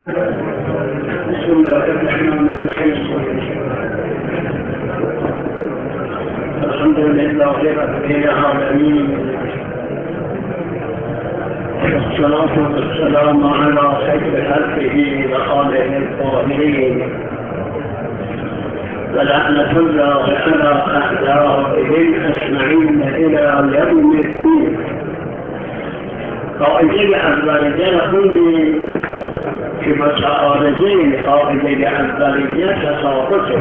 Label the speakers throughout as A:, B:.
A: بسم الله الرحمن الرحيم. الحمد لله رب العالمين، والصلاة والسلام على خير خلقه وآله الطاهرين، ولعنة الله على أعدائهم أجمعين إلى يوم الدين. قائدين أولياء كل في متعارضين، قائدين أولياء تساقطه،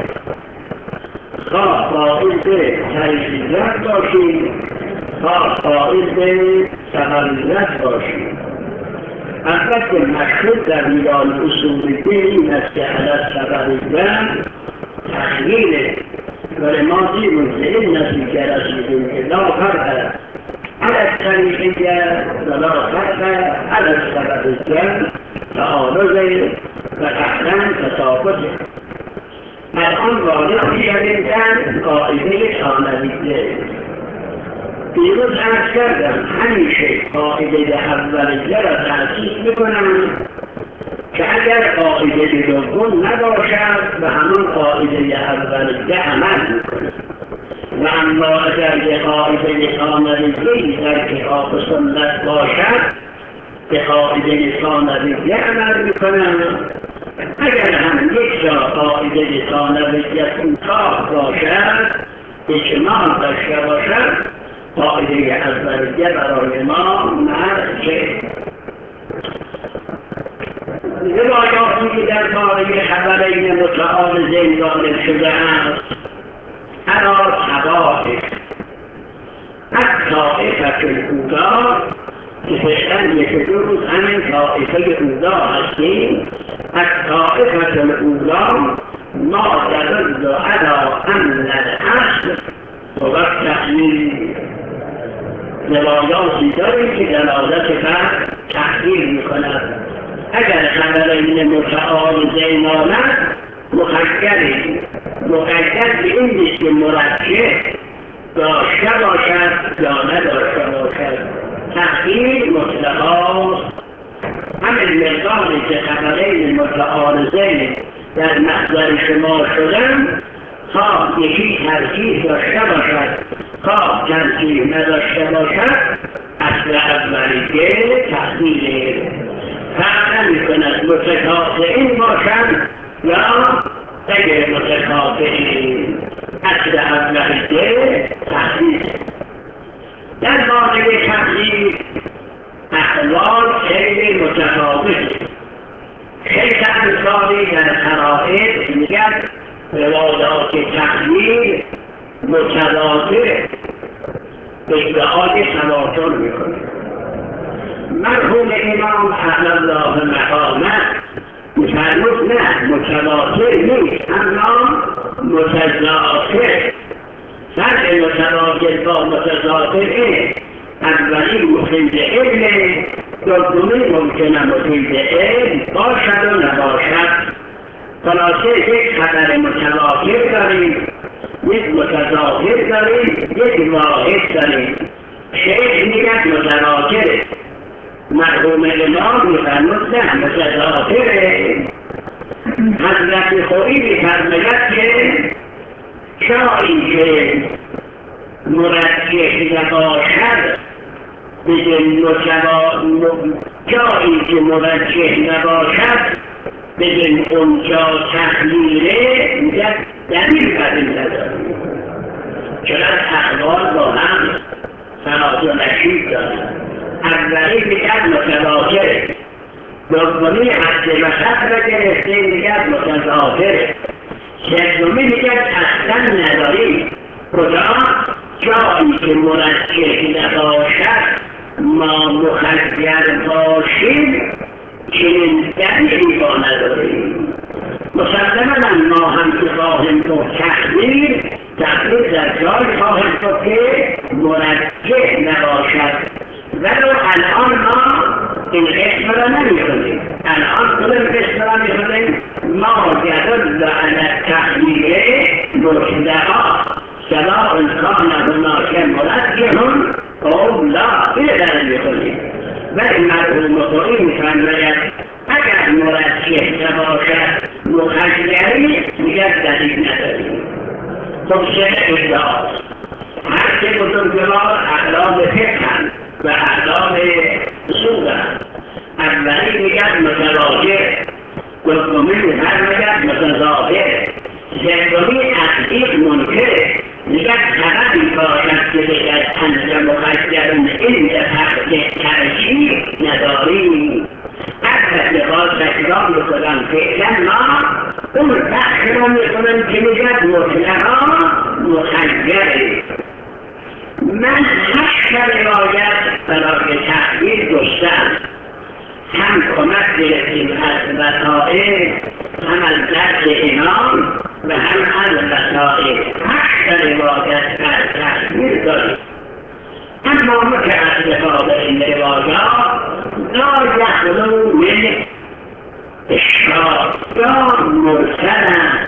A: قائد تجزیت باشید، قائد تقلیت باشید. البته مشهود در میان اصول دین این است که علی تقلیت تخییره، ولی ما دیروز به این نتیجه رسیدیم که لا فرق على الطريقية ولا فرق على السببية، تعارض وأحلام تساقطه. الآن وارد می‌شویم قاعده ثانویه. دیروز عرض کردم همیشه قاعده اولیه را تأسیس می‌کنم که اگر قاعده دوم نباشد و همون قاعده اولیه عمل می‌کند، و اما اگر قاعده ثانویه در کتاب سنت باشد به قاعده ثانویه عمل می‌کنم. اگر هم یک جا قاعده ثانویه کوتاه باشد، اجماع داشته باشد، قاعده اولیه برای ما مرجع. روایاتی که در باره خبرین متعارضین وارد شده است علی طوائف، الطائفة الاولی که فعلا یک دو روز همین طائفه اولی هستیم. الطائفة الاولی ما دلل علی ان الاصل و التحلیل. روایاتی داریم که دلالت بر تحلیل میکند. اگر خبرین متعارضین آمد مخیریم، مقید به این نیست که مرجح داشته باشد یا نداشته باشد. تحلیل مطلقا همین مقداری که خبرین متعارضین در محضر شما شدن، خواه یکی ترجیح داشته باشد خواه ترجیح نداشته باشد، اصل اولیه تحلیل. فرق نمی‌کند متقاطعین باشند یا غیر متقاطعین، اصل اولیه تحلیل. در باره تحلیل احوال خیلی متفاوته. شیخ انصاری در فرائض میگن روایات تحلیل متواتره، ادعای تواتر میکنه. مرحوم امام اعلی الله مقامه میفرمود نه متواتر نیست، اما متضافر. فرق متواتر با متضافر اینه: اولی مفید علم، دومی ممکنه مفید علم باشد و نباشد. خلاصه یک خبر متواتر داریم، یک متضافر داریم، یک واحد داریم. شیخ میگه متواتره، مرحوم امام میفرمود نه متضافره. حضرت خویی میفرماید که جایی که مرجح نباشد بگیم جایی که مرجح نباشد بگیم اونجا تحلیله، میگه دلیل بر این نداریم، چون از احوال با هم تناظر نشید داریم. اولی میگه متواتره، دومی حد وسط را گرفته میگه متضافره، سومی میگه اصلا نداریم. کجا؟ جایی که مرجح نباشد ما مخیر باشیم چنین دلیلی با نداریم. مسلماً ما هم که خواهیم تو تحلیل در جای خواهیم تو که مرجح نباشد، ولو الان ما این قسم را نمی کنیم. الان کدوم قسم را می کنیم؟ ما یدل علی التحلیل مطلقا سواء کان هناک مرجح او لا، این را می کنیم. ولی مرحوم خویی می‌فرماید اگر مرجح حسین ادعاست. هر که بزرگوار اقلام فقه‌اند و اقلام اصولند. اولی میگن متواجه، دومی میگن متظاهر، سومی تصدیق منکره. میگن سببی باشد که بگد انت مخجر عند فقد ترجیح نداریم. البته باز تکرار میکنم فعلا ما اون بخش را میکنم که میگد مطلقا مخجره. من 8 روایت برای تحقیق گشتم، هم کمک گرفتیم از وسائل، هم از درس امام و هم از وسائل. 8 روایت از تحقیق داریم. اما متاسفانه این روایات لا یخلو من اشکال یا مرسلند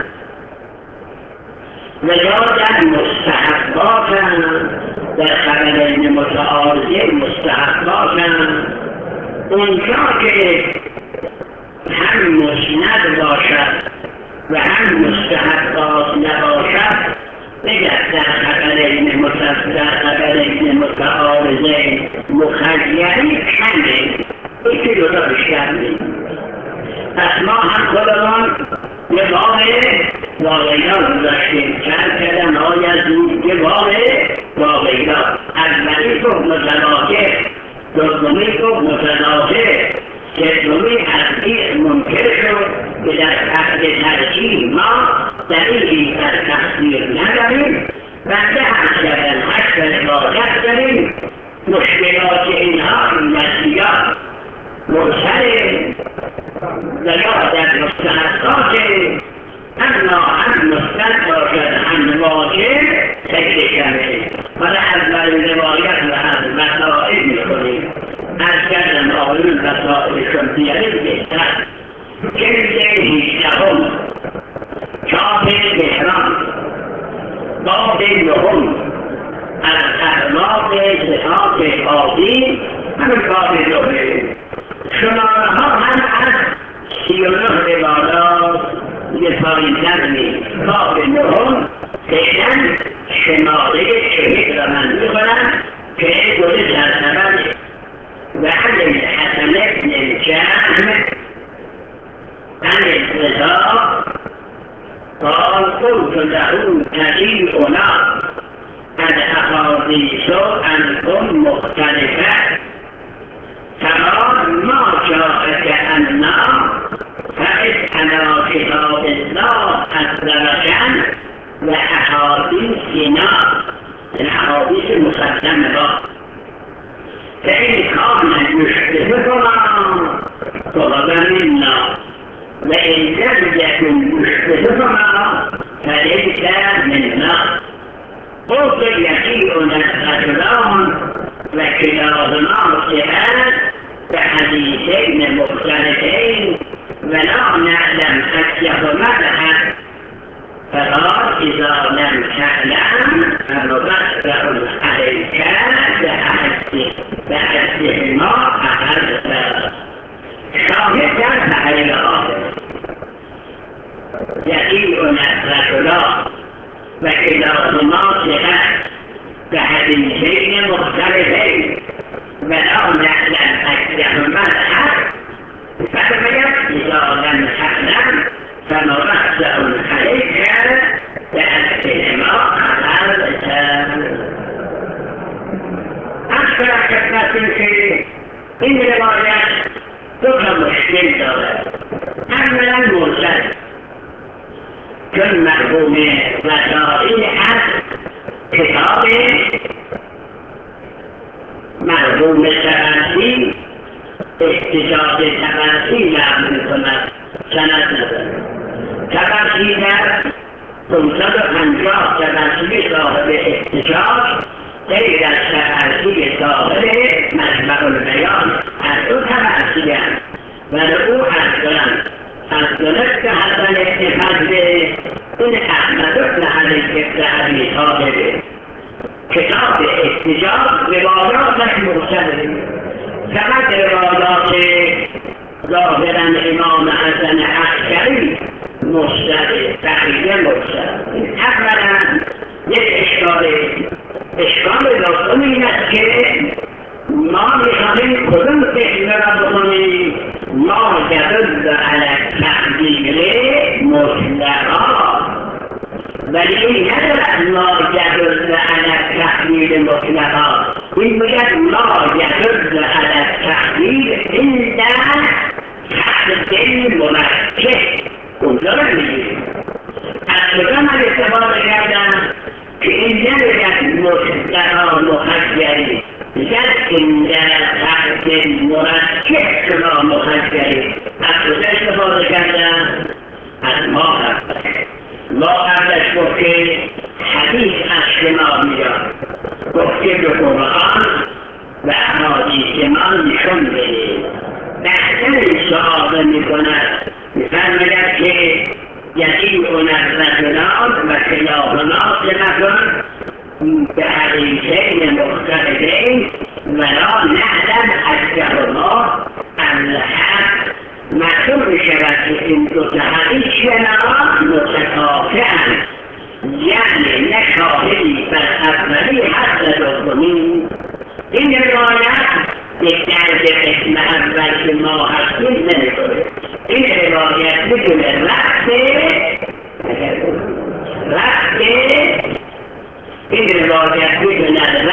A: و یا در مستحباتند، در خبرین متعارضه مستحباتند. اونجا که هم مسند باشد و هم مستحبات نباشد، بگرد در خبرین متعارضه مخیری کمه، یکی دو تا بیشتر نیست. پس ما هم خودمان یه باب واقعیات گذاشتیم، چند کردن های از یه باب واقعیات. اولی گفت متواجه، دومی گفت متناظر، سومی تصدیق منکر شد که در فقد ترجیح ما دلیلی در تصدیق نداریم. بنده هم کردن 8 روایت داریم. مشکلات اینها مسیحات مرسله و یا در مستحقات، اما هم مستند باشد هم واجب تکلیف کنه. حالا اول روایت و از مسائل میکنیم. از کردن آقایون مسائلشون بیاریم بهتر. جلد 18 چاپ تهران، باب 9 از اخلاق صفات قاضی، همین باب 9. شماره ها هم از 39 بالا یه پایین‌تر نیست. باب 9 فعلا شماره 40 را من می‌کنم که گل سرسبب و عن الحسن بن الجهم عن الرضا قال قلت له تجيئنا الأحاديث عنكم مختلفة فقال ما جاءك عنا فاسأل كتاب الله عز وجل وأحاديثنا، الأحاديث المقدمة، فإن كان يشبههما طلب منا، وإن لم يكن يشبههما فليس منا. قلت يجيئنا الرجلان وكلاهما صفات بحديثين مختلفين ولا نعلم أيهما الحق. فقال إذا لم تعلم فنبدأ عليك بأحدهما أحدثا. شاهد در تحرير آخر يجيئنا الرجلان وكلاهما صفات بحديثين مختلفين ولا نعلم أيهما الحق. فبيت إذا لم تعلم فنبدأ عليك بأحدهما أحدثا. أكثر خدمة في این روایت دو تا مشکل دارد. اولا مرسل، چون مرحوم وسائل از کتاب مرحوم طبرسی احتجاج طبرسی نقل می‌کند، سند ندارد. طبرسی در 550 طبرسی صاحب احتجاج غیر از طبرسی صاحب مجمع البیان، از او طبرسی هست و او از دلت حسن اتفاق به این احمد ابن عبی طالبه. کتاب احتجاج روایاتش مرسله، فقط روایات ظاهرا امام حسن عسکری مرسله، بقیه مرسل. اولا اشکال دوم این است که ما میخواهیم کدوم فکر را بکنیم ما جدد علی تحقیق مطلقا ولی این ندارد ما جدد علی تحقیق مطلقا این بگد ما جدد علی تحقیق این در تحقیق مرکب اونجا رو میگیم از کجا من استفاده کردم که این نمیگد مطلقا مخجری میگد این در تحقیق مرکب شما مخجری از کجا استفاده کردم از ما قبلش گفت که حدیث از شما میاد گفت که به قرآن و احادیث ما نشون بدید بهتر سؤال میکند میفرماید که یجیء الرجلان و کلاهما سمة بحدیثین مختلفین ولا نعلم حجهما الحق معلوم میشود که این دو تا حدیث شما متکافئند یعنی نه شاهدی بر اولی حد دومی این روایت یک درد قسم اول که ما هستیم نمیکنه این روایت میتونه این روایت میتونه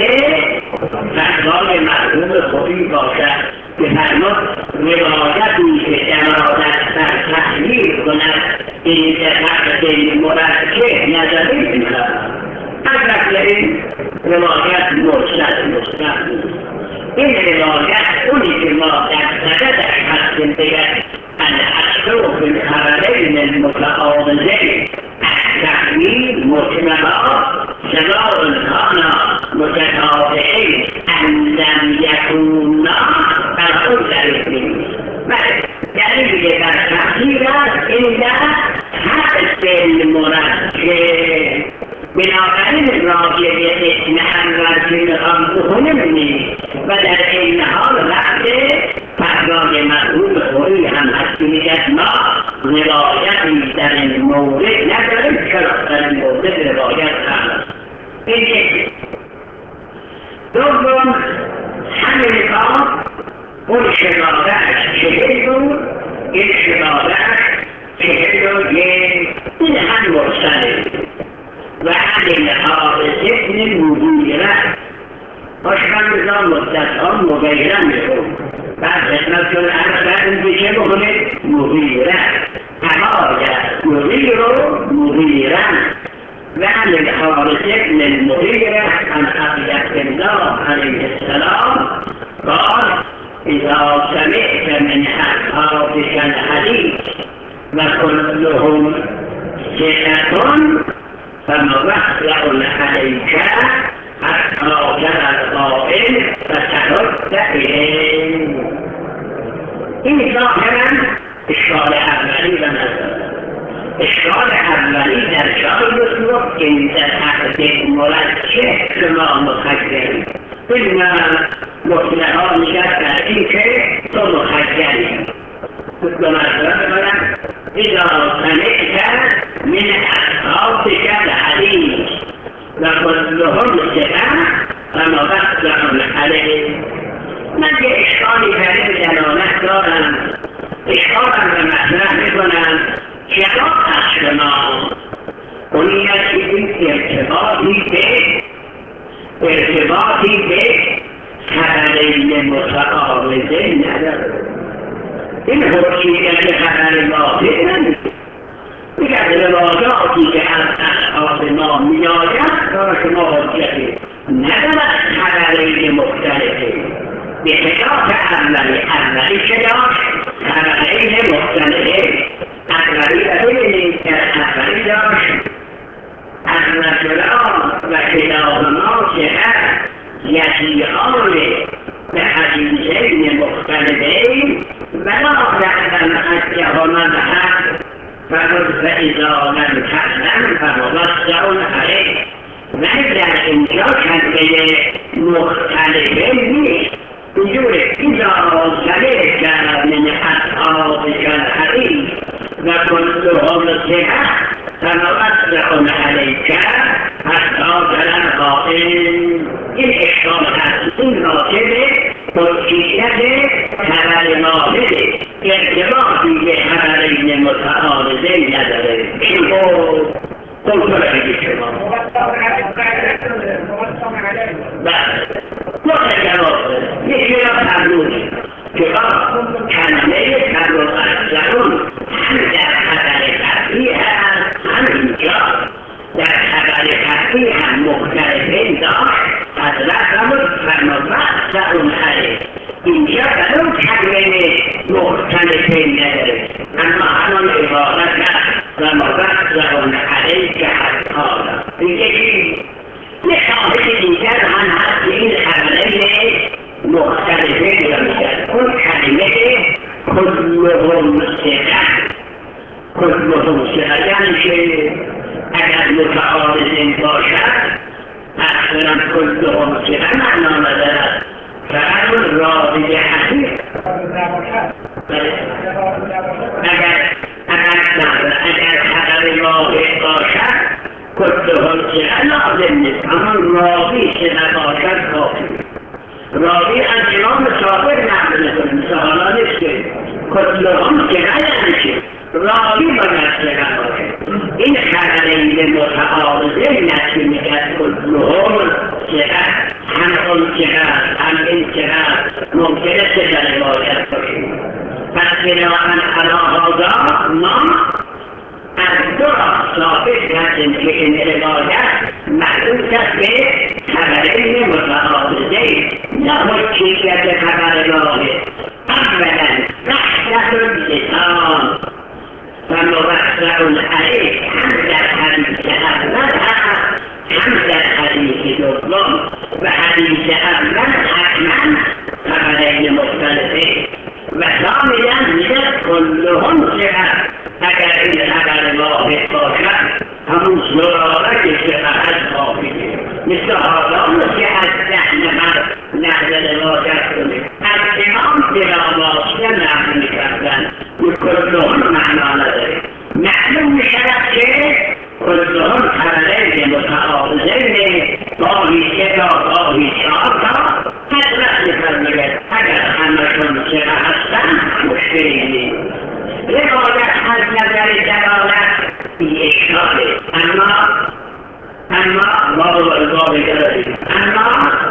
A: فقدان مرحوم خوبی باشد که فرمود روایتی که جماعت بر تحلیل کند این تحقیق مرکب نظری میکند اگر این روایت مرسل این روایت اونی که ما در سندش هستیم بگد الاصل فی الخبرین المتعارضین التحلیل مطلقا سواء كان متتابعين أم لم يكونا فالخلق الاثنين يعني بجد التحقيق إلا حدث المركب بنابراین راجع به اسم اول که میخوام بکنیم و در این حال وقت فرزاد مرحوم خوری هم هست که میگد ما روایتی در این مورد نداریم چرا در این مورد روایت هم این یک دوم همین کار اون شبابهش 40 بود این شبابهش 41 این هم مرسله و همین حافظ ابن مغیره آشکان بزا مدتها مغیره میکن بعد خدمتتون عرض کردیم که چه بکنید مغیره حمایت مغیره و همین حافظ ابن المغیره عن ابی عبدالله علیه السلام قال اذا سمعت من اصحابك الحديث وكلهم ثقة فموسع عليك حتى جاء القائل فترد إليه این ظاهرا اشکال اولی و نظر اشکال اولی در جای بسید که این در تحقیق مرکب شما مخجری این مطلقا میگه در این که تو مخجری به مطلب کنم اذا سمعت من اصحابك الحديث وكلهم ثقة فموسع عليه من که اشکالی برای دلالت دارم اشکالم به مطرح میکنم جواب از شما اونی است که این ارتباطی به خبرین متعارضین نداره این حجیت خبر واحد نمیده میگه روایاتی که از اصحاب ما میآید را شما حجتی ندارد خبرین مختلفه به خلاف اولی که داشت خبرین مختلفه اولی را ببینید در اولی داشت الرجلان و کلاهما چقدر یجیعان به حدیثین مختلفین ولا نعلم حجهما الحق فإذا لم تعلم فموسع عليه ولی در اینجا کلمه مختلفه نیست بجور اذا سمعت من اصحابك الحديث وكلهم ثقة فموسع عليك حتی در قائل. این اشکال هست. این راتبه خصوصیت خبر واحده، ارتباطی به خبرین متعارضین نداره. این کنترل بگید شما بله جواب یکی را تبلوری جواب کلمه تبلوغ اکثرون هم در خبر قطعی هست هم اینجا در خبر قطعی هم مختلفین داشت. حضرت همون فرموزد اون علیه اینجا برون کلمه مختلفین نداره، اما همون عبارت هست فرموزد اون علیه که حد آدم دیگه چی؟ یه شاهد دیگر هم هست که این خبرین مختلفین رو میگن. اون کلمه کلهم سقط، کلهم سقط یعنی که اگر متعارضین باشد اصلا کلهم سقط معنا ندارد، فقط اون راوی حقیق اگر خبر واقع باشد کلهم سقط لازم نیست، همون راوی سقط باشد کافی. راوی از امام صادق نقل می‌کنه، سوالا نیست که کلهم سقط یعنی چی؟ راوی باید سقط باشه. این خبرین متعارضه نشی میگد کلهم سقط، هم اون سقط هم این سقط ممکنه سقط باید باشه. پس بنابراین علاهازا ما از دو راه ثابت کردیم که این روایت محدود است به خبرین متعارضه نه حجیت خبر واحد. اولا وحدت اللسان و موسع علیه هم در حدیث اول هست هم در حدیث دوم، و حدیث اول حتما خبرین مختلفه و ثانیا میگه کلهم سقط. اگر این خبر واحد باشد همون ضرارت سقط کافیه. مثل آدم که از 10 نفر نقل روایت کنه از امام دراواسته نقل میکردن و کلهم معنا نداره. معلوم میشود که کلهم خبرین متعارضین گاهی 3 تا گاهی 4 تا. حضرت میفرماید اگر همشون سقط هستن مشکلی نیست. روایت از نظر دلالت بی اشکاله، اما باب داریم، اما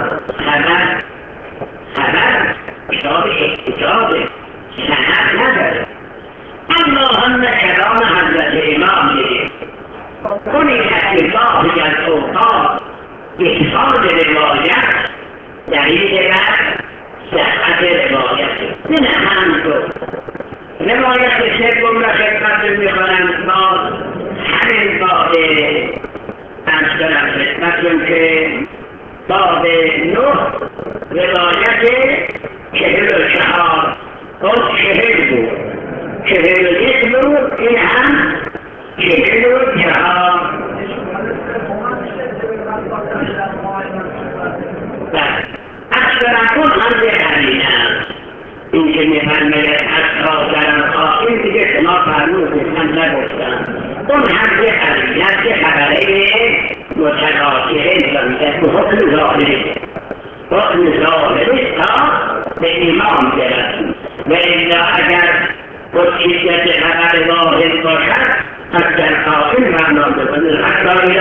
A: خبر کتاب احتجابه، سند نداره. اما هم کلام حضرت امام دیگه کنی اتفاقی از اوقات احفاظ روایت دلیل بر صحت روایت نه همینطور. روایت سوم را خدمت می‌کنم. باز همین باب انشترم خدمتون که باب 9 روایت 44 او 40 بود، 41 بود، این هم 44. انشترم هم یه قرینه این که می‌فرماید حتی در آخر دیگه شما فرمودید من نگفتم. اون هم یه قرینه که خبره متقاطعه زمیده به حکم ظاهری، حکم ظاهری تا به امام برسید. و الا اگر حجیت خبر واحد باشد از در آخر معنا بکنید حتی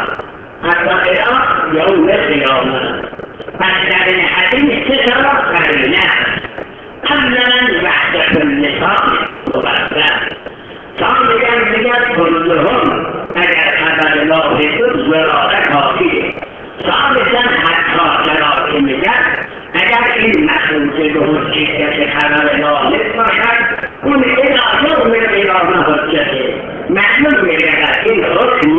A: اله یوم قیامت. پس در این حدیث 3 تا قرینه اولا وحدت اللسان مبسط، ثانیا میگن کلهم اگر خبر واحد بود ضرارت کافیه، ثالثا حتی جراحی میگن اگر این مخصوص به حجیت خبر واحد باشد اون اضافه به قیامه حجته. معلوم میگن این حکم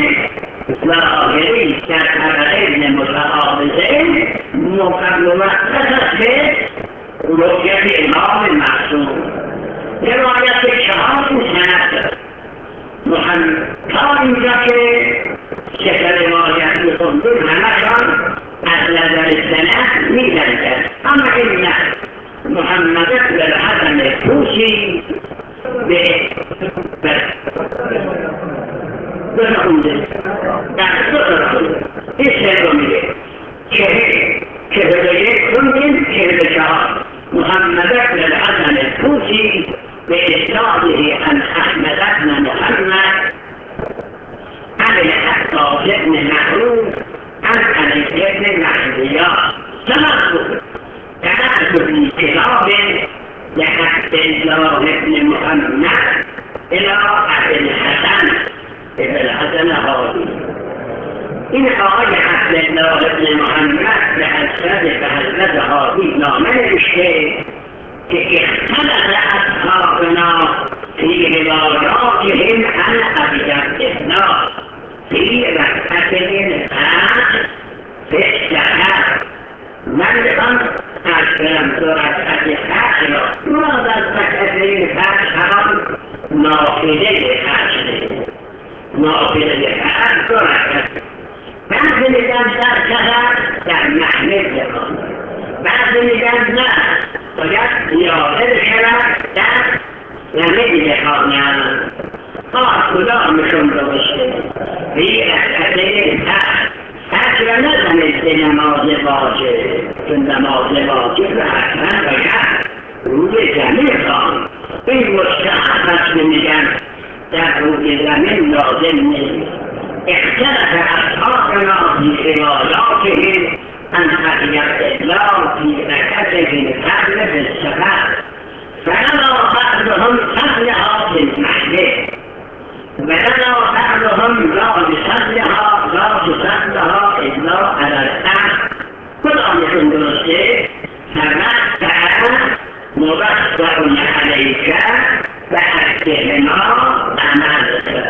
A: ظاهری در خبرین متعارضین موقت است به رؤیت امام معصوم. روایت 4 سند تا اینجا که روایت می‌خوندیم همشان از نظر سند می‌دانند، اما این نه. محمد بن الحسن الطوسی به بخونده در دو خونده این سه رو میگه چهل یک خوندیم 44 محمد بن الحسن الكوفي بإسناده عن أحمد بن محمد عن الحطاب بن محروم عن أنس بن محمية تنقل في كتاب لحد الله بن محمد إلى أبي الحسن ابن الحسن هذه إن آية عبد الله بن محمد لحسنة فحسنة هذه نامل الشيء اختلف أصحابنا في رواياتهم عن أبي عبد الله في ركعة الفاتحة في السحر ملقا أسلم ركعة الفاتحة ماذا ركعة الفاتحة نافلة الفاتحة نافلة الفاتحة بعض الناس تركها تحمل لكم بعض الناس لا وجدت يوجد الشرع يمد لحامنا كلها مشون دوشته في أسئلة هكذا نظم النماز واجب النماز واجب حتما بجد روی زمین خواهد این مستحبت میگن در روی زمین لازم نیست اختلف أصحابنا في رواياتهم عن أبي عبد الله في ركعته الفجر في السفر فنرى بعضهم صلها في المحجة ونرى بعضهم لا يصلها إلا على الأرض كلهم يكون درسته فمتع مبصر عليك فأتهما أمامك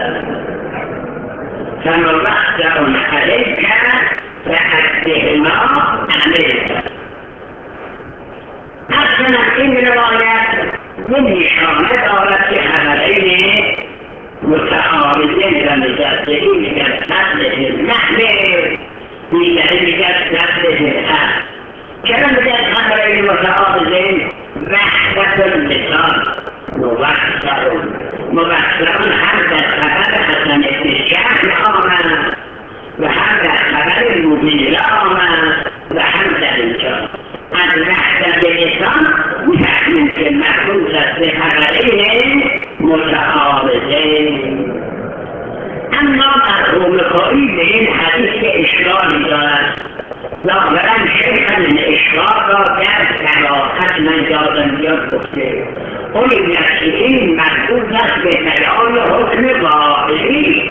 A: فمبصر عليك فأتهما أمامك أصلا إن الروايات من إشارة دارت خبرين متعارضين ومجددين كالسبب المحمل في كالسبب الآن كلام بجد خبرين متعارضين بحثة اللسان مبصر حتى الخبر حسن الشعب آمن وحتى الخبر المبين آمن وحتى الإنشاء البحثة اللسان يحمل في المحفوظة بخبرين متعارضين أما مفهوم قريب من حديث إشكال دارد ظاهرا شيئا من إشكال را در صراحت من یادم بیاد گفته اون نفسیین مربوط است به بیان حکم واقعی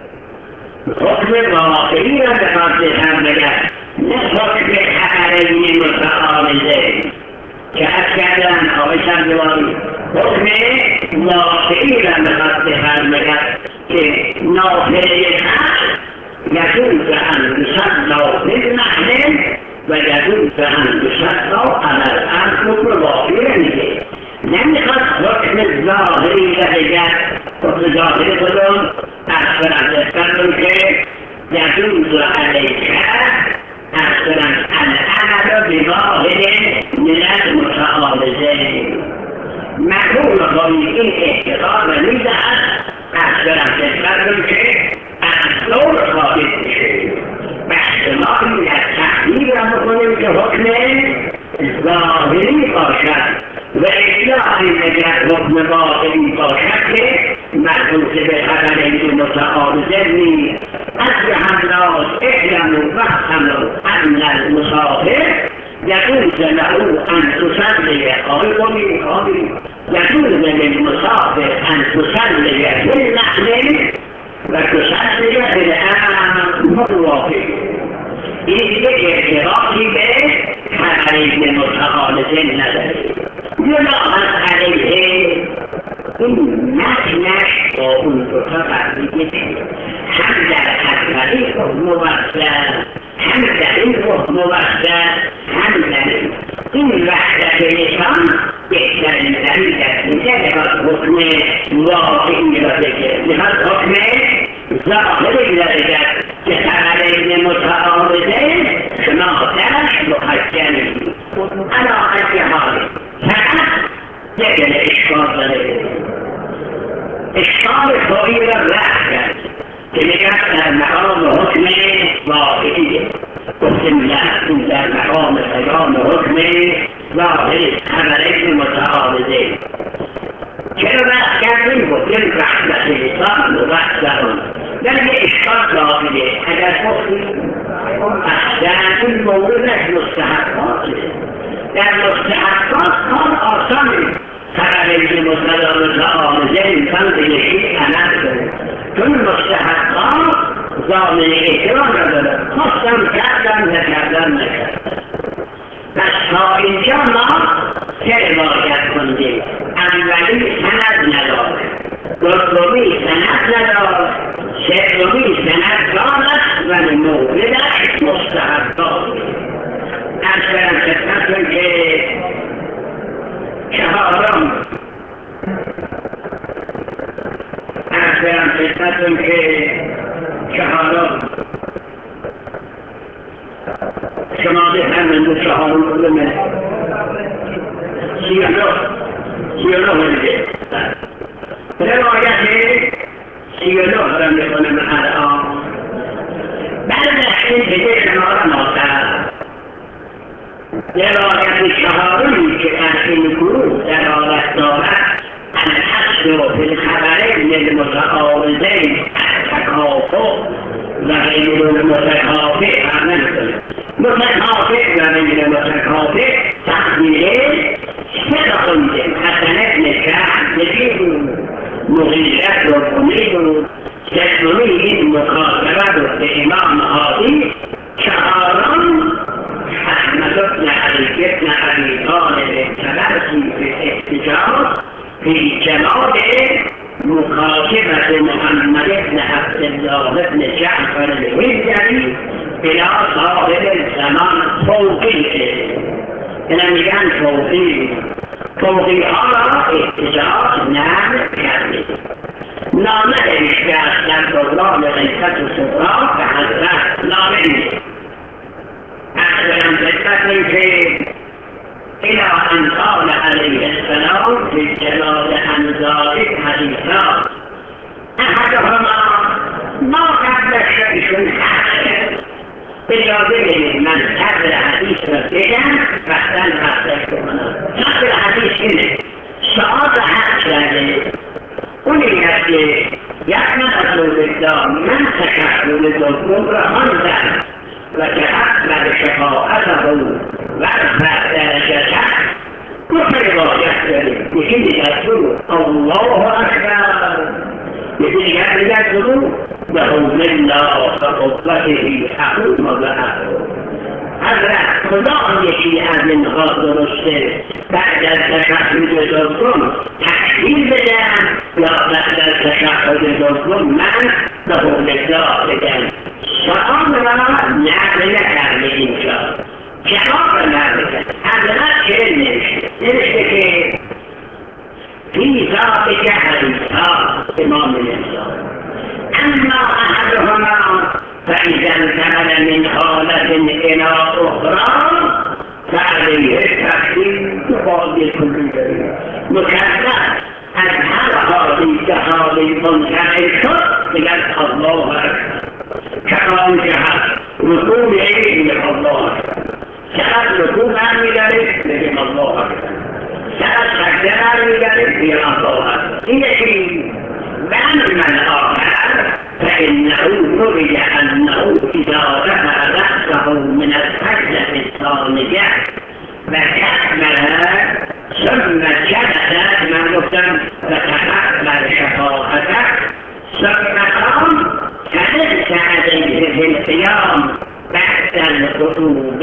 A: را به خاطر بگرد نه حکم خبرین متعارضه که از کردن آقایشم دواری حکم واقعی را به خاطر بگرد که نافله حق يجوز أن يصلى في المحل ويجوز أن يصلى على الأرض متضافرا إليه لم يخص حكم الظاهري لرجال حكم الظاهري كلهم أكثر تستقبل يجوز عليك أكثر العمل بظاهر من المتعارضين مفهوم طريق احترام نزعت أكثر تستقبل الدور خالص باحتمال التحلیل را بکنیم که حکم ظاهری باشد و اصلاح نگه حکم باطنی باشد که مربوط به خبرین متعارضه نیست از همراز اعلموا واعلموا ان المسافر يجوز له ان تصلي يجوز للمسافر ان تصلي في المحل وتصدق بالآن مطلوبه این یک ارتباطی به خبرین متعارضین نداره یلاحظ علیه این متنش با اون دوتا فرقیده هم در خبری مبصر هم در این مبصر هم در این وحدت لسان بهترین دلیل است میشه لحاظ حکم واقعی را بگه لحاظ حکم ظاهری را بگه که خبرین متعارضه شما درش محکمی انا از حالی فقط یک اشکال داره اشکال خوری را رفت کرد که میگن در مقام حکم واقعیه. گفتیم نه، این در مقام پیام حکم واقعی خبرین متعارضه. چرا بحث کردیم؟ گفتیم رحمت حساب و بحث درون در یه اشکال داخله. اگر گفتیم اصلا این موردش مستحقاته، در مستحقات کار آسانه. خبرین متعارضه انسان بهشی عمل کنه، چون مستحقات ضامن احترام نداره. خواستم کردم نکردم نکردم. پس تا اینجا ما سه روایت کنیم. اولی سند نداره، دومی سند نداره، سومی سند دارد و موردش مستحقات. اصلا خدمتتون که چهارم شما بفرمایید چهارم کدومه؟ 39 دیگه. روایت 39 را میکنم الان. بعد از این دیگه شما را ماتر روایت چهارمی که از این گروه دلالت دارد الحصر فی الخبرین المتعارضین التکافؤ و غیر المتکافئ عمل کنه. متکافئ و غیر متکافئ تقدیره سه خوندیم. حسن ابن شهر یکی مغیرت و امید و سومی این مکاتبه رو به امام عادی، چهارم احمد ابن علی ابن ابی طالب تبرسی به احتجاج في جماعة مكاتبة محمد بن عبد الله بن جعفر الهجري إلى صاحب الزمان فوقيه. إلى مكان فوقيه على احتجاج نعم كامل. نامه إشكاس در الله لغيثة الصغرى فحضرت نامه أحسن تتبقى في إلى أن قال عليه السلام في الجلال عن ذلك حديثا أحدهما ما قبل الشيء حسن بالجاذبه من قبل حديث رسيلا فاحسن حسنكمنا. قبل الحديث هنا سؤال حسن قولي نفسي يحمد رسول الله من تشهد للكبرى خمسا وتحمل شفاعته ورفع درجته. كل رواية يجب يقول الله أكبر، يجب يقول له منا وقبته حكم وبعثه. هذا خدا يشيء من غاضر السر بعد التشهد دوم تحویل بدم یا بعد التشهد دوم من له منا بدم. سلام را نقل نکرده اینجا، جواب را نقل کرد. حضرت چه نوشته که فی ذلک حدیثا امام الانسان اما احدهما فاذا انتقل من حالة الى اخرى فعليه التحریم تفاضل كل جديد مكذب از هر حالی که حالی منتقل شد بگن الله اکبر. كمان جهات ركوب علم الله أكبر، جهات ركوب عن ذلك لكن الله أكبر، جهات سجد عن ذلك لكن الله أكبر. هي شيء بأن الآخر فإنه نبي أنه إذا رفع رأسه من السجدة الثانية فكمل ثم جلس ما نقدم فتحمل شفاعته ثم قام فليس عليه في القيام بعد الخطوب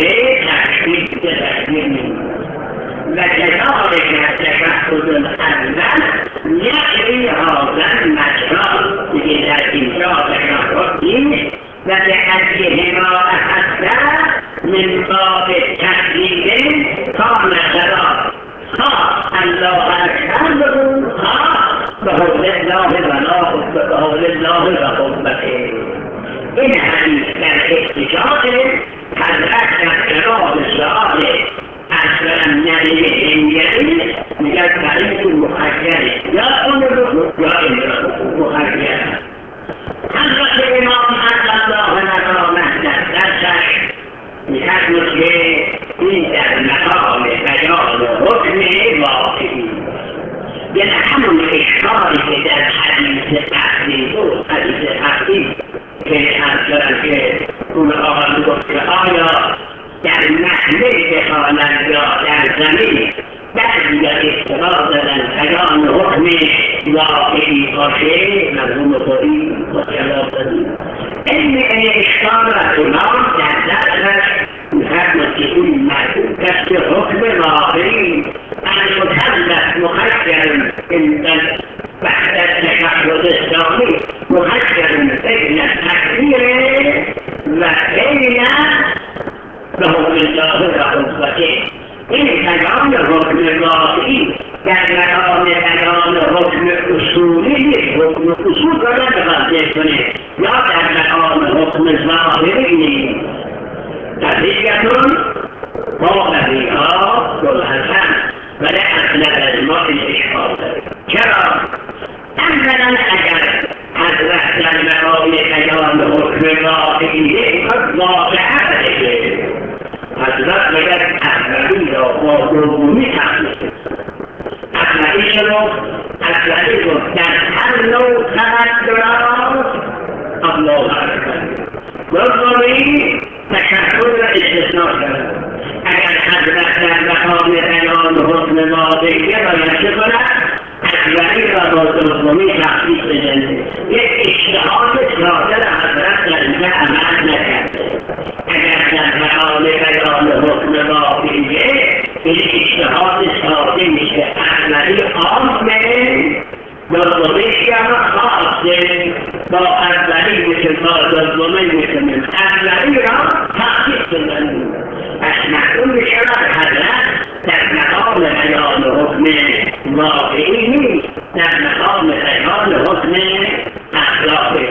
A: تشديد وكذلك التشهد الأول يجري هذا المجرى إلى إنشاء تشهده ولأجلهما حتى من باب التحديد كان ثلاث الله أكبر بحول الله بحول الله بحبته. إن حديث كان احتجاج حضرت كلام السؤال أسفل النبي الإنجليزي من التاريخ المخجل يا أمر يا أمر مخجل. حضرت مقداری که در حدیث تحریم بود حدیث تحریم که از که اون آقا گفت که آیا در محله دخالت یا در زمین بعد یا اختلاف دادن پیام حکم واقعی باشه مضمون خوری مطلب دادن علم اشکال و امام در دستش می‌فرماید که این مربوط است به حکم واقعی المکلف مخیر بعد التشهد الثاني مخیر بین التکبیر و بین حکم الله و حکمته این بیان حکم واقعی در مقام بیان حکم اصولی نیست حکم اصول را نتوجه کنه یا در مقام حکم ظاهری نیست قضیتون باقیها گلحسن ولی اصلا از ما این اشکال داره چرا؟ اولا اگر حضرت در مقام بیان حکم واقعی قد واقعه بده حضرت بگرد احمدی را با دومی تحمیل احمدی رو در هر نوع تمدرات الله اکبر دومی تشکر را استثناء کرد اگر حضرت در مقام بیان حکم واقعی باید چه کند احمدی را با دومی تحمیل بزنه یک اجتهاد ساده حضرت در اینجا عمل نکرده اگر در مقام بیان حکم واقعیه این اجتهاد ساده میشه احمدی عامه دومیش هم خاصه با اولی مثل با دومی مثل احمدی را تخصیص بزنیم پس معلوم میشود حضرت در مقام بیان حکم واقعی نیست در مقام بیان حکم اخلاقی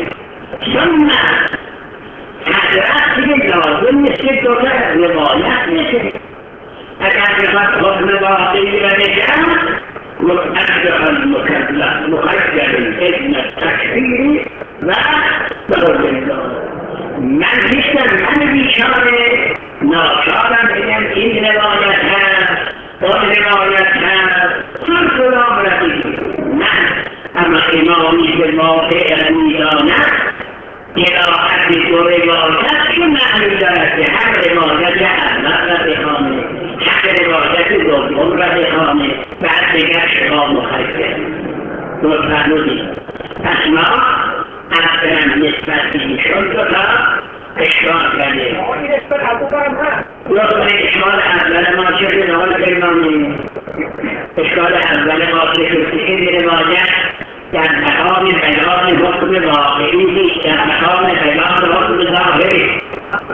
A: سنت حضرت دیگه لازم نیست که دوله روایت میشه اگر بخواد حکم واقعی را بگم مؤدب المکلف مخیر بین التکبیر و حکم الله من نیستم من بیچاره ناچارم بگم این روایت هست اون روایت هست هر کدام را بگیم من اما امامی که واقع میداند قرائت دو روایت چون معنی دارد که هر روایت اول را بخوانه هر روایت دوم را بخوانه بعد دیگر شما مخیر فرمودید پس ما اصلا نسبت ایشون دو تا اشکال کردیم این اشکال اول ما چه بنال فرمانیم اشکال اول ما چه این روایت در مقام بیان حکم واقعی نیست در مقام بیان حکم ظاهری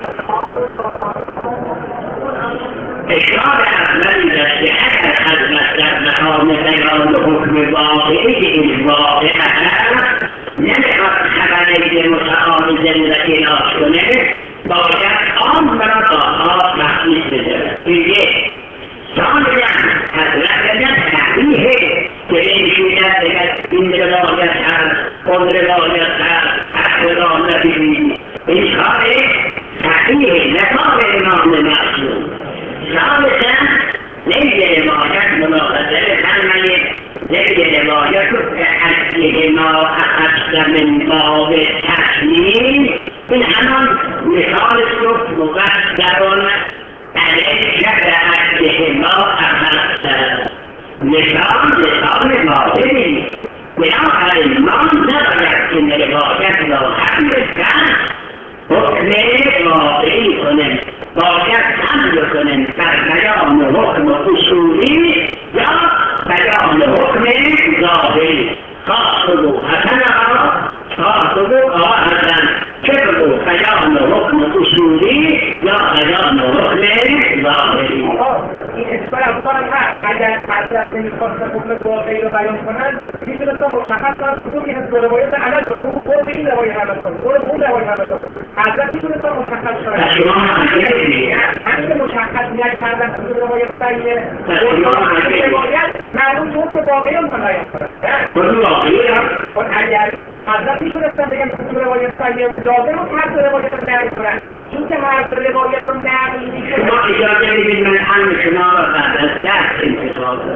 A: اشکال اولی داشت که اگر حضرت در مقام بیان حکم واقعی این واقع هست نمیخواد خبری متعارض را کنار کنه باید آن را با آن تخصیص بده دیگه ثانیا حضرت اگر صحیحه که این شیعت دیگر این روایت هست اون روایت هست هر کدام نبینید این کار صحیحه نکار امام معصوم ثالثا نمیگه روایت ملاحظه فرمایید نمیگه روایت اصلهما اخذت من باب تسلیم این همان مثال گفت مقدرون علیک اصلهما اخذت مثال واضحی بنابراین ما نباید این روایت را حمل کرد حکم واقعی کنیم باید حمل کنیم بر بیان حکم اصولی یا بیان حکم ظاهری خواه بگو حسن خواه بگو آقا حسن چه بگو بیان حکم اصولی یا بیان حکم ظاهری
B: این اشکال بکنم هست اگر حضرت نمیخواست حکم واقعی رو بیان کنند میتونستم مشخص کنم کدوم این از روایت عمل کنم کدوم این روایت عمل کنم کدوم اون روایت عمل کنم حضرت میتونستم مشخص کنم همین مشخص نکردن کدوم روایت صحیحه روایت معلوم بود که واقعی رو میخوام بیان کنم
A: کدوم واقعی
B: اگر حضرت میتونستم بگم کدوم روایت صحیحه لازم بود هر روایت رو نقل کنن این که هر روایت رو نقل میشه
A: شما اجازه بدید من هم شما را بعد از درس انتخاب کنم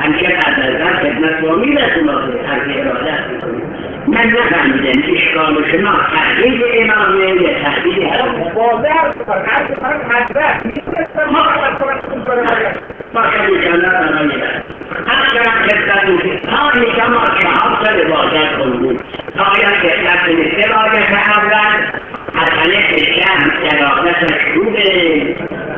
A: همیشه قبل از من خدمت با میرسون از ارادت میکنیم. من نفهمیدم اشکال شما تحقیق امامه یا تحقیق حرم
B: واضح هست بکنم هر که فرم مدرک میتونستم ما خبر کنم کنم
A: ما خیلی جانت برای من اکثرم خدمت میکنیم تا میگم ما 4 سال عبادت کنیم آیا خدمت کنیم عبادت اول حسنه کشم عبادتش خوبه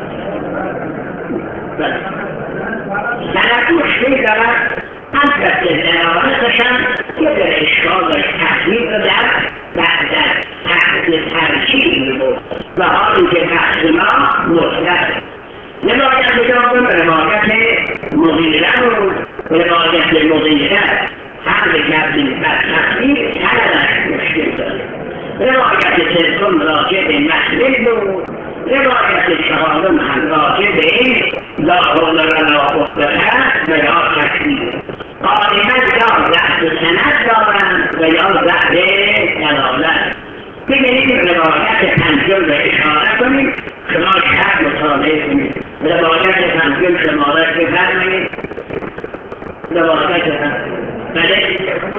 A: سلطوش میدارد البته دلالتشم که در اشکال تحقیق در تحت ترکیب بود و حالی که بحث ما مطلق روایت بجاندم روایت مغیره بود روایت مغیره حمل کردیم بر تحقیق سندش مشکل داره روایت سوم راجع به مسئله بود روایت چهارم هم راجع به این لا حول ولا قوة و یا تکبیر غالبا یا ضعف سند دارند و یا ضعف دلالت ببینیم روایت پنجم را اشاره کنیم شما شب مطالعه کنید روایت پنجم شمارش بفرمایید روایت پنجم بله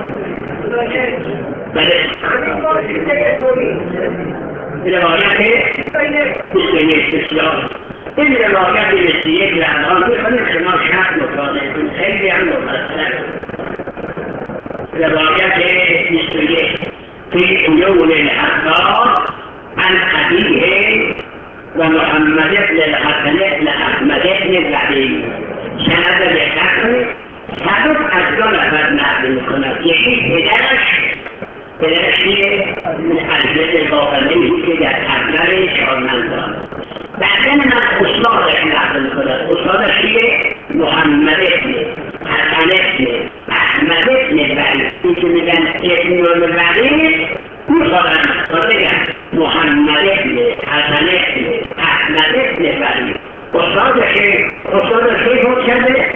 A: بله روایت 21 بسیار این روایت 21 را الان بخونید شما شب مطالعه کنید خیلی هم مفصل روایت 21 في عيون الأخبار عن أبيه ومحمد بن الحسن بن أحمد بن الزبير سند الحسن سبب أفضل فرد میکند یکی پدرش من حضرت باقری که در اول شارمندان بعدن من استادش نقل میکند استادش چیه؟ محمد بن حسن بن احمد بن الزبير این که میگن ابن الزبير میخوانم تا بگم محمد بن حسن بن احمد بن الزبير استادش که بود کرده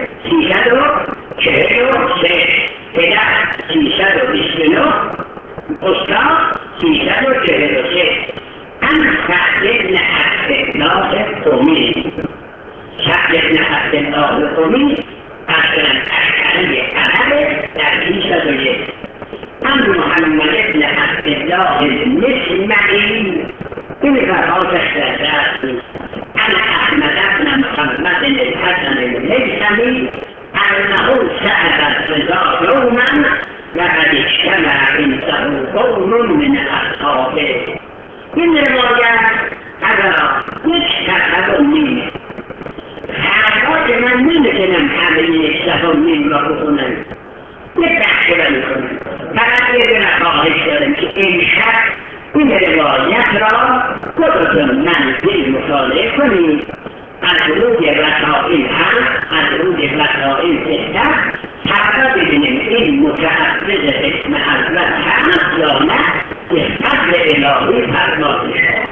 A: 343 پدر 329 استاد 343 هم سعد بن عبدالله قمی سعد بن عبدالله قمی اصلا اشکری عرب در 301 هم محمد بن عبدالله المسمعی این فرهاتش در دست عن احمد بن محمد الحسن الهيثمي انه سأل الرضا يوما لقد اجتمع عنده قوم من اصحابه این روایت اگر یک تفاهمی حرفات من نمیتونم همه یک تفاهمی را بکنم یک بحث را میکنم فقط یه دونه خواهش دارم که این شب این روایت را خودتون منزل مطالعه کنید از روی وسائل هم از روی وسائل سته حتی ببینیم این متحفظ اسم حضرت هست یا نه به فضل الهی فرماده شد